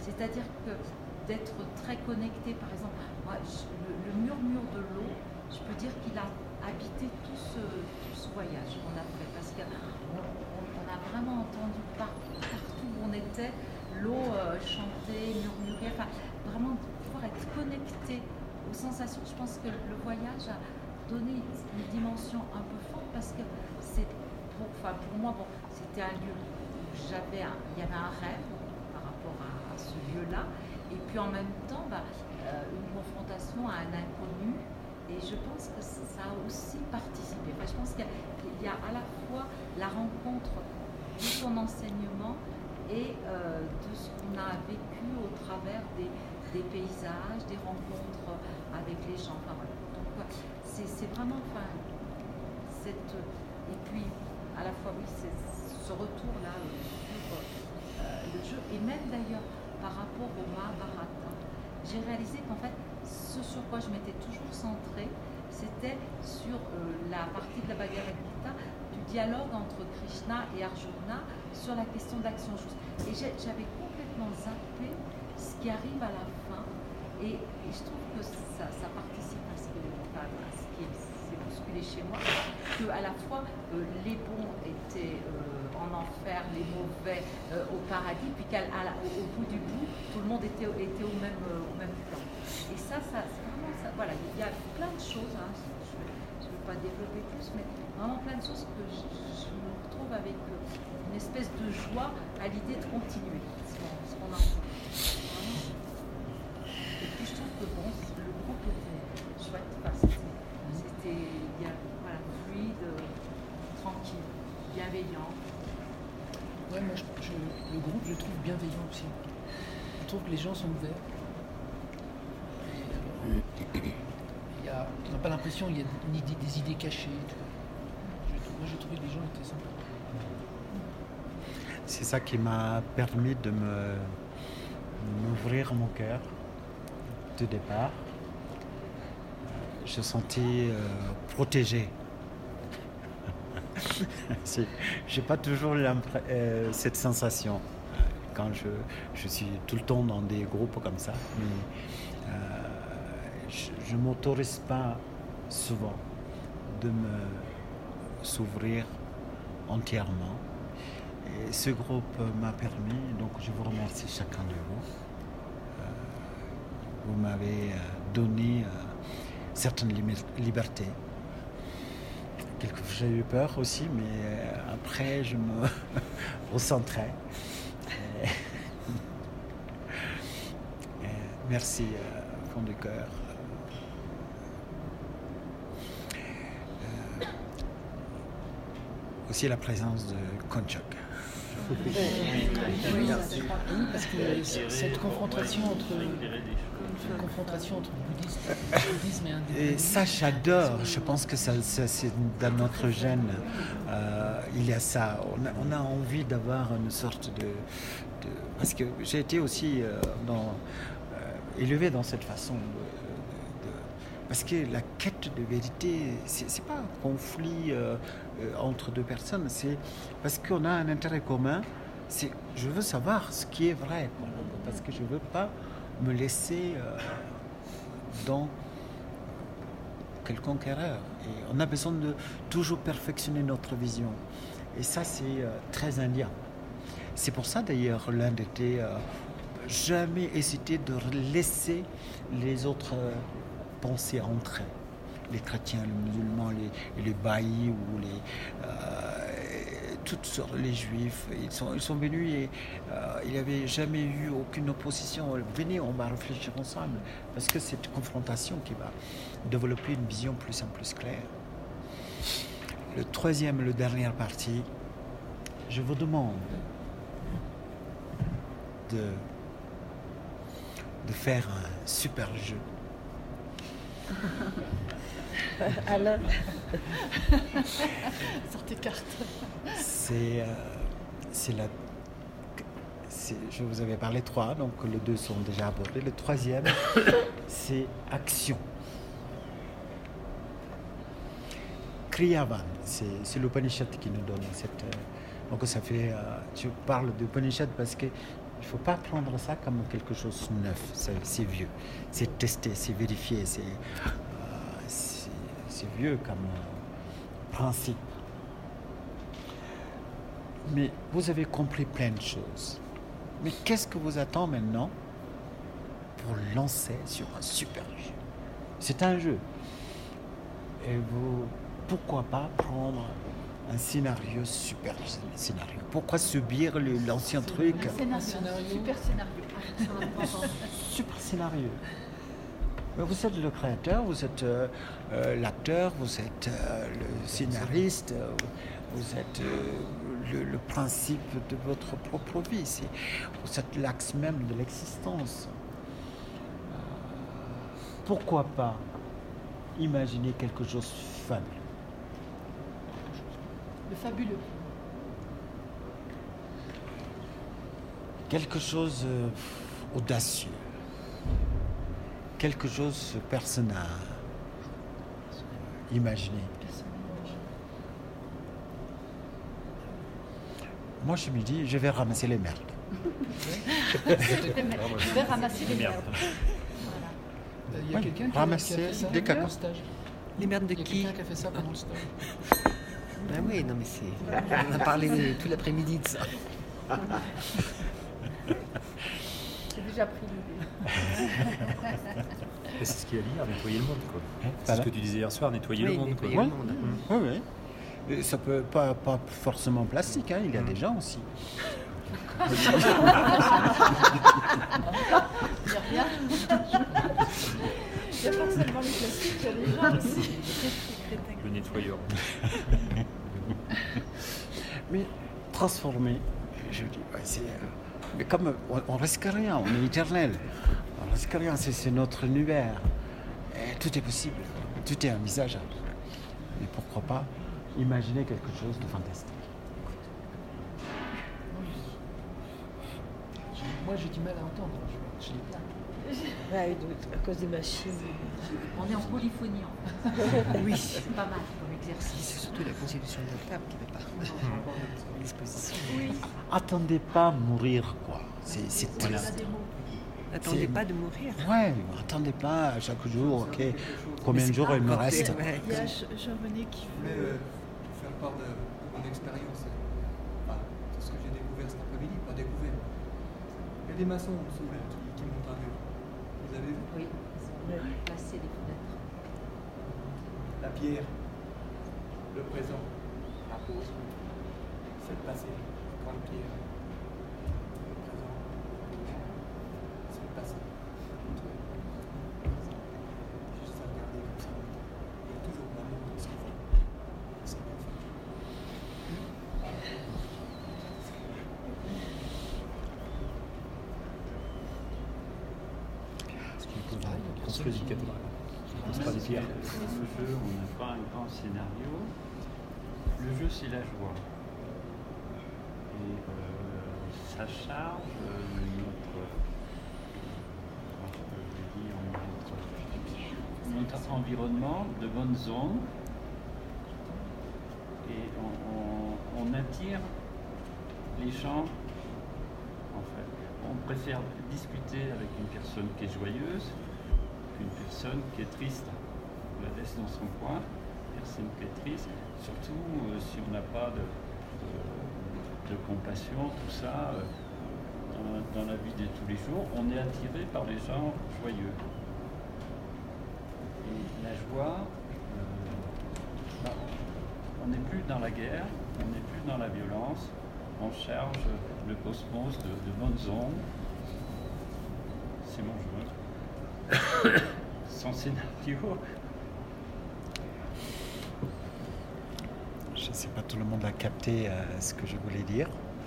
C'est-à-dire que d'être très connecté, par exemple, moi, je, le, le murmure de l'eau, je peux dire qu'il a habité tout ce, tout ce voyage qu'on a fait, parce qu'on on, on a vraiment entendu par, partout où on était, l'eau euh, chanter, murmurer, enfin, vraiment pouvoir être connecté aux sensations. Je pense que le voyage a donné une dimension un peu forte, parce que c'est, pour, enfin, pour moi, bon, c'était un lieu où j'avais un, il y avait un rêve par rapport à, à ce lieu-là, et puis en même temps, bah, euh, une confrontation à un inconnu, et je pense que ça a aussi participé. Enfin, je pense qu'il y, y a à la fois la rencontre de son enseignement et euh, de ce qu'on a vécu au travers des, des paysages, des rencontres avec les gens. Enfin, voilà. Donc c'est, c'est vraiment, enfin, cette, et puis à la fois oui, c'est ce retour-là euh, sur euh, le jeu, et même d'ailleurs par rapport au Mahabharata, j'ai réalisé qu'en fait, ce sur quoi je m'étais toujours centrée, c'était sur euh, la partie de la Bhagavad Gita, du dialogue entre Krishna et Arjuna sur la question de l'action juste. Et j'avais complètement zappé ce qui arrive à la fin, et, et je trouve que ça, ça participe à ce, que, enfin, à ce qui s'est bousculé chez moi, qu'à la fois euh, les bons étaient euh, en enfer, les mauvais euh, au paradis, puis qu'au au bout du bout, tout le monde était, était au, même, euh, au même plan. Et ça, ça c'est vraiment ça. Voilà, il y a plein de choses, hein, je ne veux pas développer plus, mais vraiment plein de choses que je, je me retrouve avec euh, une espèce de joie à l'idée de continuer ce qu'on, ce qu'on a entendu. Et puis je trouve que bon, le groupe était chouette, enfin, c'était, c'était bien, voilà, fluide, tranquille, bienveillant. Ouais, moi je, je, le groupe je trouve bienveillant aussi. Je trouve que les gens sont ouverts. Il y a, on n'a pas l'impression qu'il y a ni des, des idées cachées. Je, moi j'ai trouvé que les gens étaient sympas. C'est ça qui m'a permis de me, m'ouvrir mon cœur de départ. Je me sentais euh, protégé. Je n'ai pas toujours euh, cette sensation quand je, je suis tout le temps dans des groupes comme ça. Mais, euh, je ne m'autorise pas souvent de me s'ouvrir entièrement. Et ce groupe m'a permis, donc je vous remercie chacun de vous. Euh, vous m'avez donné euh, certaines libertés. Quelquefois j'ai eu peur aussi, mais euh, après je me recentrais. Et... Et merci euh, au fond du cœur. Euh, aussi la présence de Konchak. Oui, parce que cette confrontation entre, une confrontation entre bouddhisme, bouddhisme et indépendance. Et ça, j'adore. Je pense que ça, ça, c'est dans notre gène. Euh, il y a ça. On a, on a envie d'avoir une sorte de, de... Parce que j'ai été aussi euh, dans, euh, élevé dans cette façon. De, de, de... Parce que la quête de vérité, c'est, c'est pas un conflit euh, euh, entre deux personnes. C'est parce qu'on a un intérêt commun. C'est, je veux savoir ce qui est vrai. Parce que je veux pas me laisser euh, dans quelconque erreur. Et on a besoin de toujours perfectionner notre vision. Et ça, c'est euh, très indien. C'est pour ça, d'ailleurs, l'Inde était euh, jamais hésité de laisser les autres euh, penser entrer. Les chrétiens, les musulmans, les, les baïs ou les... Euh, toutes sortes, les juifs, ils sont, ils sont venus et euh, il n'y avait jamais eu aucune opposition. Venez, on va réfléchir ensemble. Parce que c'est cette confrontation qui va développer une vision plus en plus claire. Le troisième, le dernière partie, je vous demande de, de faire un super jeu. Alain, sortez cartes. C'est, euh, c'est la. C'est, je vous avais parlé trois, donc les deux sont déjà abordés. Le troisième, c'est action. Kriyavan, c'est, c'est l'Upanishad qui nous donne cette. Euh, donc ça fait. Euh, je parle d'Upanishad parce que Il ne faut pas prendre ça comme quelque chose de neuf, c'est, c'est vieux. C'est testé, c'est vérifié, c'est, euh, c'est, c'est vieux comme euh, principe. Mais vous avez compris plein de choses. Mais qu'est-ce que vous attend maintenant pour lancer sur un super jeu? C'est un jeu. Et vous, pourquoi pas prendre un scénario, super scénario? Pourquoi subir le, l'ancien truc? Un scénario, super scénario. Super scénario. Mais vous êtes le créateur, vous êtes euh, euh, l'acteur, vous êtes euh, le scénariste, euh, vous êtes euh, le, le principe de votre propre vie. C'est, vous êtes l'axe même de l'existence. Euh, pourquoi pas imaginer quelque chose de fabuleux? Le fabuleux. Quelque chose euh, audacieux. Quelque chose de personnel. Imaginez. Moi, je me dis, je vais ramasser les merdes. Je vais ramasser les merdes. Il y a Oui, quelqu'un qui, ramasser qui a fait ça des pendant cacas. le stage. Les merdes de Il y a qui? quelqu'un qui a fait ça pendant le stage. Ben oui, non mais c'est... On a parlé tout l'après-midi de ça. J'ai déjà pris l'idée. Et c'est ce qu'il y a à dire, nettoyer le monde, quoi. C'est Voilà. ce que tu disais hier soir, nettoyer Oui, le monde, quoi. nettoyer Ouais. le monde. Oui, oui. Et ça peut pas, pas forcément plastique, hein, il y a des gens aussi. Il n'y a rien. Il n'y a pas seulement les classiques, il y a des gens aussi. Le nettoyeur. Mais transformer, je dis, ouais, c'est. euh, mais comme on, on risque rien, on est éternel. On risque rien, c'est, c'est notre univers. Et tout est possible, tout est envisageable. Mais pourquoi pas imaginer quelque chose de fantastique? Moi, j'ai du mal à entendre. Je, je l'ai pas. Ouais, de- à cause des machines. On est en polyphonie en fait. Oui. C'est pas mal comme exercice. C'est surtout la constitution de notre table qui n'est pas à disposition. Attendez pas à mourir, quoi. C'est, c'est très- N'attendez C'est- pas de mourir. Ouais, attendez pas à chaque jour, ok, combien de jours il me reste. Ouais. Il y a Je- Jean-René qui Je voulais veut. euh, vous faire part de, de mon expérience. Enfin, tout ce que j'ai découvert cet après-midi, pas découvert. Il y a des maçons en dessous là, qui, qui montent un mur. Vous avez vu? Oui, ils ont placé les fenêtres. La pierre, le présent, la pause, c'est le passé, grande pierre. Le présent, c'est le passé. Juste à regarder comme ça. Il y a toujours l'amour dans ce qu'ils font. C'est bien fait. Construire une cathédrale. C'est pas des pierres. Ce jeu, on n'a pas un grand scénario. Le jeu, c'est la joie. Et euh, ça charge euh, notre, comment je peux dire, notre, notre environnement de bonnes ondes. Et on, on, on attire les gens. En fait, on préfère discuter avec une personne qui est joyeuse qu'une personne qui est triste. On la laisse dans son coin, personne qui est triste, surtout euh, si on n'a pas de, de, de compassion, tout ça, euh, dans, dans la vie de tous les jours, on est attiré par les gens joyeux. Et la joie, euh, bah, on n'est plus dans la guerre, on n'est plus dans la violence, on charge le cosmos de, de bonnes ondes. C'est mon jeu. Son scénario. Je ne sais pas, tout le monde a capté euh, ce que je voulais dire.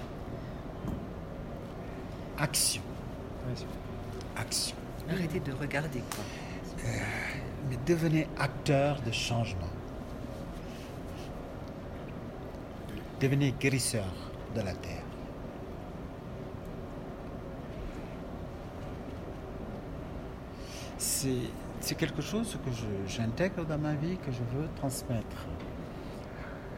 Action. Action. Arrêtez de regarder, quoi. Euh, mais devenez acteur de changement. Devenez guérisseur de la terre. C'est, c'est quelque chose que je, j'intègre dans ma vie, que je veux transmettre.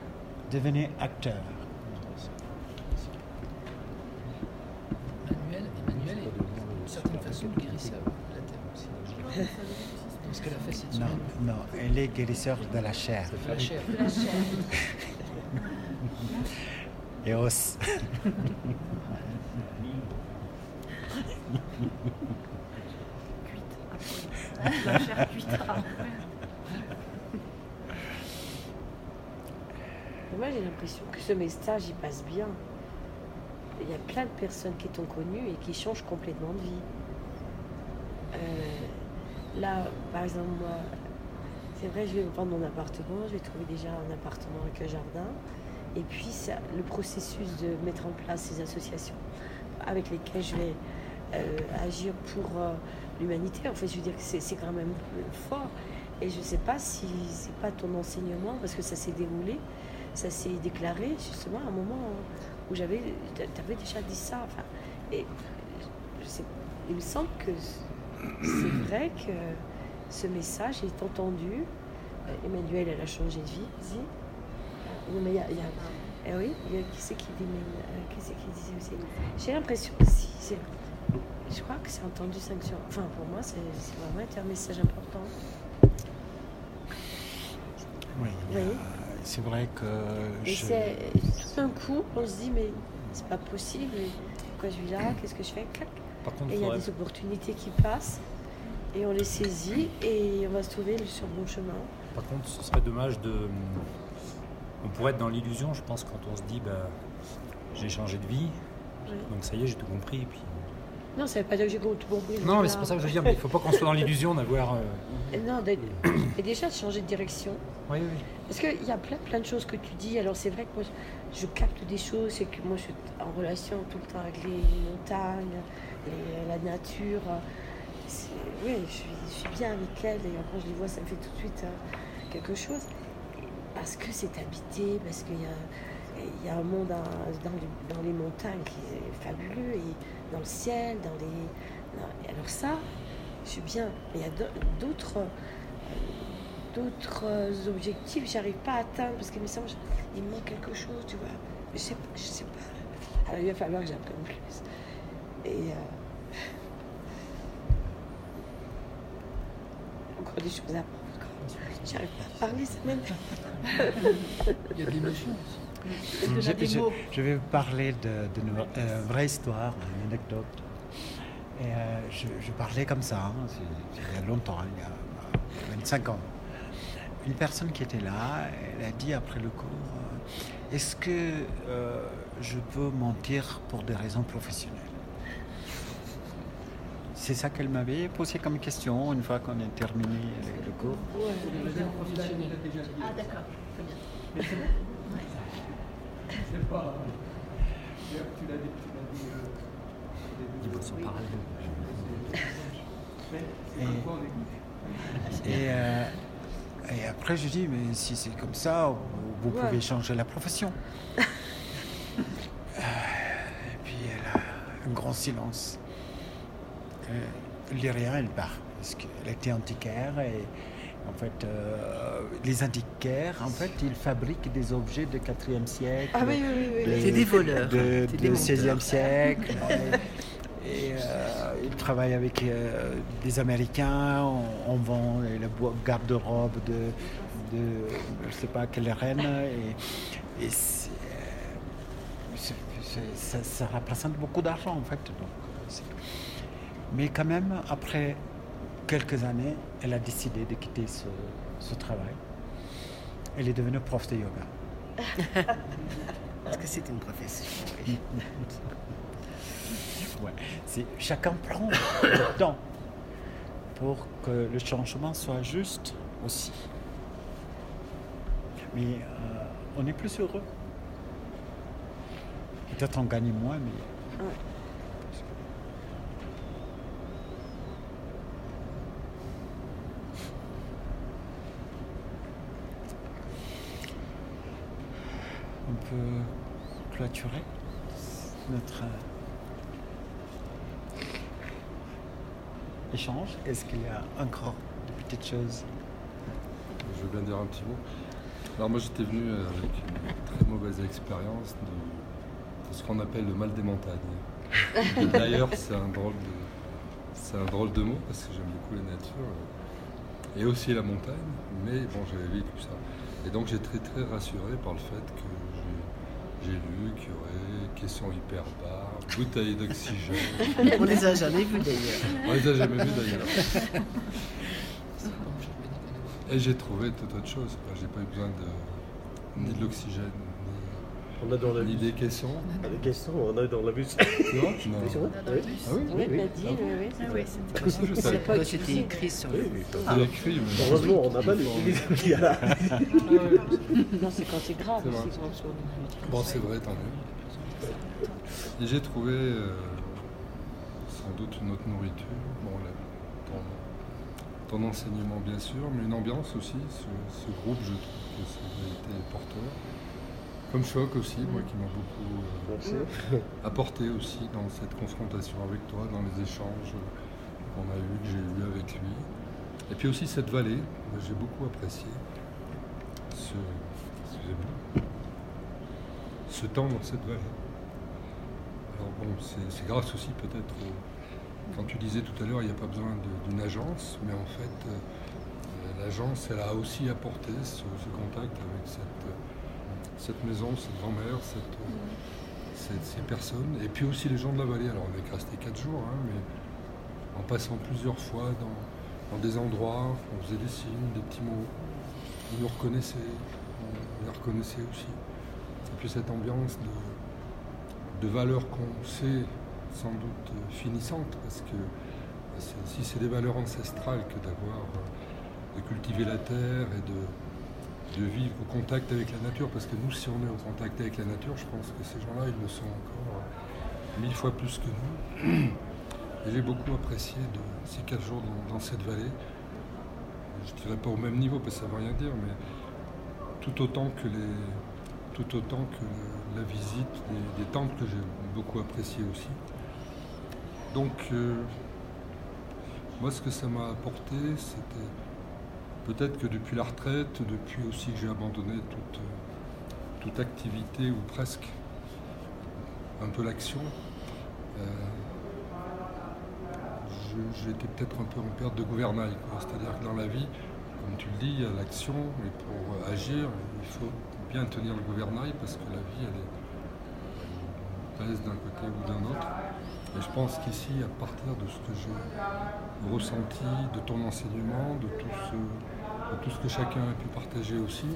Devenez acteur. Manuel, plutôt le guérisseur, la thème aussi. Dans ce qu'elle a fait cette Non, semaine. non, elle est guérisseur de la chair. De la chair. De la chair. Et os. La chair cuite après. Moi, j'ai l'impression que ce message, il passe bien. Il y a plein de personnes qui t'ont connu et qui changent complètement de vie. Euh, là, par exemple, moi, c'est vrai, je vais vendre mon appartement, je vais trouver déjà un appartement avec un jardin. Et puis, ça, le processus de mettre en place ces associations avec lesquelles je vais euh, agir pour euh, l'humanité, en fait, je veux dire que c'est, c'est quand même fort. Et je ne sais pas si c'est pas ton enseignement, parce que ça s'est déroulé, ça s'est déclaré justement à un moment où j'avais, tu avais déjà dit ça. Enfin, et je sais, il me semble que c'est vrai que ce message est entendu. Emmanuel, elle a changé de vie. Si. Non, mais il y a, il y a eh oui, il y a, qui c'est qui dit, mais, qui c'est qui disait aussi. J'ai l'impression aussi, c'est, je crois que c'est entendu cinq sur. Enfin, pour moi, c'est, c'est vraiment un message important. Oui. Oui. C'est vrai que et je... c'est, tout d'un coup, on se dit, mais c'est pas possible, pourquoi je vis là, qu'est-ce que je fais? Par contre, et il y a faudrait... des opportunités qui passent, et on les saisit, et on va se trouver sur le bon chemin. Par contre, ce serait dommage de... On pourrait être dans l'illusion, je pense, quand on se dit, bah, j'ai changé de vie, Oui. donc ça y est, j'ai tout compris, et puis... Non, ça veut pas dire que j'ai tout compris. Non, mais c'est pour ça que je veux dire, mais il ne faut pas qu'on soit dans l'illusion d'avoir... Euh... Non, de... et déjà de changer de direction. Oui, oui. Parce qu'il y a plein, plein de choses que tu dis. Alors c'est vrai que moi, je, je capte des choses. C'est que moi, je suis en relation tout le temps avec les montagnes, les, la nature. C'est, oui, je suis, je suis bien avec elle. Et quand je les vois, ça me fait tout de suite euh, quelque chose. Parce que c'est habité, parce qu'il y a, il y a un monde dans, dans, les, dans les montagnes qui est fabuleux. Et dans le ciel, dans les... Non, et alors ça, je suis bien. Mais il y a d'autres... d'autres objectifs que j'arrive pas à atteindre parce qu'il me semble qu'il me manque quelque chose, tu vois. Je sais pas, je sais pas. Alors il va falloir que j'apprenne plus. Et euh... encore des choses à apprendre. J'arrive pas à parler, ça même. Il y a de l'émotion. Je, je, je vais vous parler de, de une euh, vraie histoire, une anecdote. Et euh, je, je parlais comme ça, hein, c'est, c'est il y a longtemps, il y a vingt-cinq ans. Une personne qui était là, elle a dit après le cours, euh, est-ce que euh, je peux mentir pour des raisons professionnelles? C'est ça qu'elle m'avait posé comme question une fois qu'on a terminé le cours. Ouais, ah d'accord, très bien. Mais c'est bon. C'est pas... Tu l'as dit, tu l'as dit... Euh, Il faut s'en parler. Et, et, euh, et après, je dis, mais si c'est comme ça, vous, vous ouais. pouvez changer la profession. euh, et puis, elle a un grand silence. Euh, elle dit rien, elle part. Parce qu'elle était antiquaire et en fait, euh, les antiquaires, en fait, ils fabriquent des objets du quatrième siècle. Ah oui, oui, oui. oui. C'est des voleurs. De, C'est de des seizième siècle. Et euh, ils travaillent avec euh, des Américains, on, on vend le garde-robe de, de je ne sais pas quelle reine. Et, et c'est, c'est, c'est, ça, ça représente beaucoup d'argent en fait. Donc, c'est... Mais quand même, après quelques années, elle a décidé de quitter ce, ce travail. Elle est devenue prof de yoga. Parce que c'est une profession. Oui. Ouais. C'est, chacun prend le temps pour que le changement soit juste aussi. Mais euh, on est plus heureux. Peut-être on gagne moins, mais... Ouais. On peut clôturer notre... échange. Est-ce qu'il y a encore de petites choses? Je veux bien dire un petit mot. Alors moi j'étais venu avec une très mauvaise expérience de, de ce qu'on appelle le mal des montagnes. D'ailleurs c'est un drôle de... c'est c'est un drôle de mot parce que j'aime beaucoup la nature et aussi la montagne, mais bon, j'avais vécu ça. Et donc j'étais très, très rassuré par le fait que j'ai, j'ai lu qu'il y aurait caisson hyperbare, bouteille d'oxygène. On les a jamais vus d'ailleurs. On les a jamais vus d'ailleurs. Et j'ai trouvé toute autre chose. J'ai pas eu besoin de, ni de l'oxygène, On a dans la ni, ni bus. des caissons. Des caissons, on a dans la bus. Non, non. C'est vrai? Ah oui, Oui, oui, il m'a oui. dit, Ah bon oui, oui. Ah oui, c'était Ah, ça, je savais pas. Moi, c'était écrit sur le. C'est écrit, mais... Heureusement, on n'a pas les gars là. Non, c'est quand c'est grave. C'est vrai. c'est quand on- Bon, c'est vrai, tant mieux. Et j'ai trouvé euh, sans doute une autre nourriture. Bon, là, ton, ton enseignement, bien sûr, mais une ambiance aussi. Ce, ce groupe, je trouve que ça a été porteur. Comme choc aussi, moi qui m'a beaucoup euh, apporté aussi dans cette confrontation avec toi, dans les échanges qu'on a eus, que j'ai eus avec lui. Et puis aussi cette vallée, j'ai beaucoup apprécié ce, excusez-moi, ce temps dans cette vallée. Alors bon, c'est, c'est grâce aussi peut-être, au, quand tu disais tout à l'heure, il n'y a pas besoin de, d'une agence, mais en fait, euh, l'agence, elle a aussi apporté ce, ce contact avec cette... cette maison, cette grand-mère, cette, cette, ces personnes, et puis aussi les gens de la vallée. Alors on est resté quatre jours, hein, mais en passant plusieurs fois dans, dans des endroits, on faisait des signes, des petits mots, ils nous reconnaissaient, on les reconnaissait aussi. Et puis cette ambiance de, de valeurs qu'on sait sans doute finissantes, parce que c'est, si c'est des valeurs ancestrales que d'avoir, de cultiver la terre et de de vivre au contact avec la nature, parce que nous, si on est au contact avec la nature, je pense que ces gens-là, ils le sont encore mille fois plus que nous. Et j'ai beaucoup apprécié de ces quatre jours dans, dans cette vallée. Je ne dirais pas au même niveau, parce que ça ne veut rien dire, mais tout autant que, les, tout autant que le, la visite des, des temples que j'ai beaucoup apprécié aussi. Donc, euh, moi, ce que ça m'a apporté, c'était peut-être que depuis la retraite, depuis aussi que j'ai abandonné toute, toute activité, ou presque, un peu l'action, euh, je, j'étais peut-être un peu en perte de gouvernail. Quoi. C'est-à-dire que dans la vie, comme tu le dis, il y a l'action, et pour agir, il faut bien tenir le gouvernail, parce que la vie, elle, est, elle pèse d'un côté ou d'un autre. Et je pense qu'ici, à partir de ce que j'ai ressenti, de ton enseignement, de tout ce... de tout ce que chacun a pu partager aussi,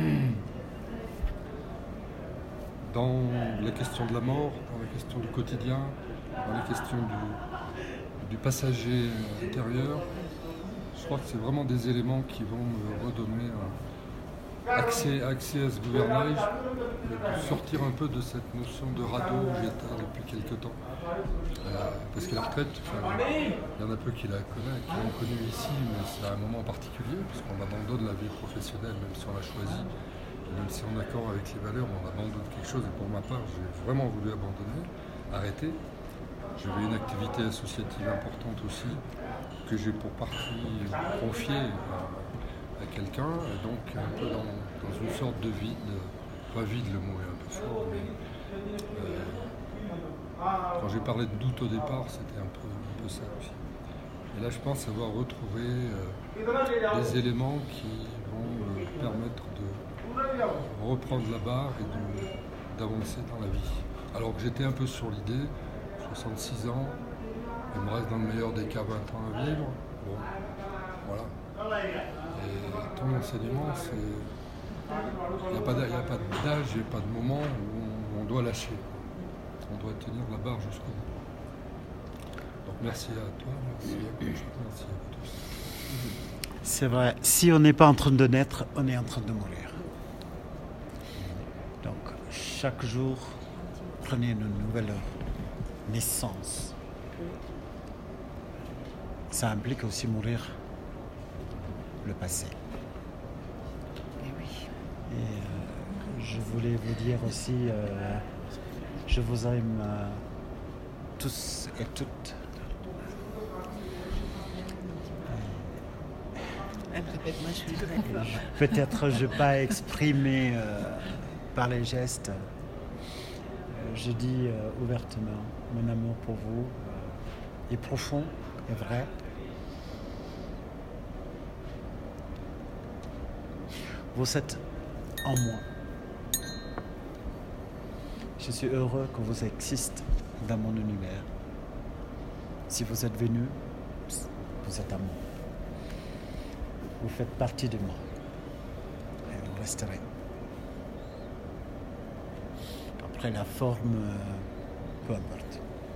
dans la question de la mort, dans la question du quotidien, dans la question du, du passager intérieur, je crois que c'est vraiment des éléments qui vont me redonner un accès, accès à ce gouvernail, de sortir un peu de cette notion de radeau où j'étais depuis quelque temps. Euh, parce que la retraite, enfin, il y en a peu qui la connaissent, qui l'ont connue ici, mais c'est à un moment particulier, puisqu'on abandonne la vie professionnelle, même si on l'a choisie, même si on est d'accord avec les valeurs, on abandonne quelque chose. Et pour ma part, j'ai vraiment voulu abandonner, arrêter. J'avais une activité associative importante aussi, que j'ai pour partie confiée à, à quelqu'un, et donc un peu dans, dans une sorte de vide, pas vide, le mot est un peu fort, mais euh, quand j'ai parlé de doute au départ, c'était un peu, un peu ça aussi. Et là, je pense avoir retrouvé euh, des éléments qui vont me permettre de reprendre la barre et de, d'avancer dans la vie. Alors que j'étais un peu sur l'idée, soixante-six ans, il me reste dans le meilleur des cas vingt ans à vivre. Bon, voilà. Et ton enseignement, c'est... Il n'y a pas d'âge, il n'y a pas de moment où on, on doit lâcher. On doit tenir la barre jusqu'au bout. Donc merci à toi, merci à vous, merci à vous tous. C'est vrai, si on n'est pas en train de naître, on est en train de mourir. Donc chaque jour, prenez une nouvelle naissance. Ça implique aussi mourir le passé. Et oui. Et euh, je voulais vous dire aussi, euh, je vous aime euh, tous et toutes. Répète-moi, je suis très... Peut-être je n'ai pas exprimé euh, par les gestes. Euh, je dis euh, ouvertement, mon amour pour vous euh, est profond est vrai. Vous êtes en moi. Je suis heureux que vous existez dans mon univers. Si vous êtes venu, vous êtes à moi. Vous faites partie de moi. Et vous resterez. Après la forme, euh, peu importe.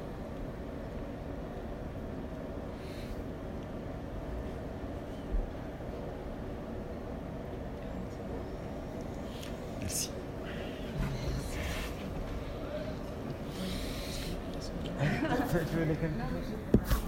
Merci. Tu veux les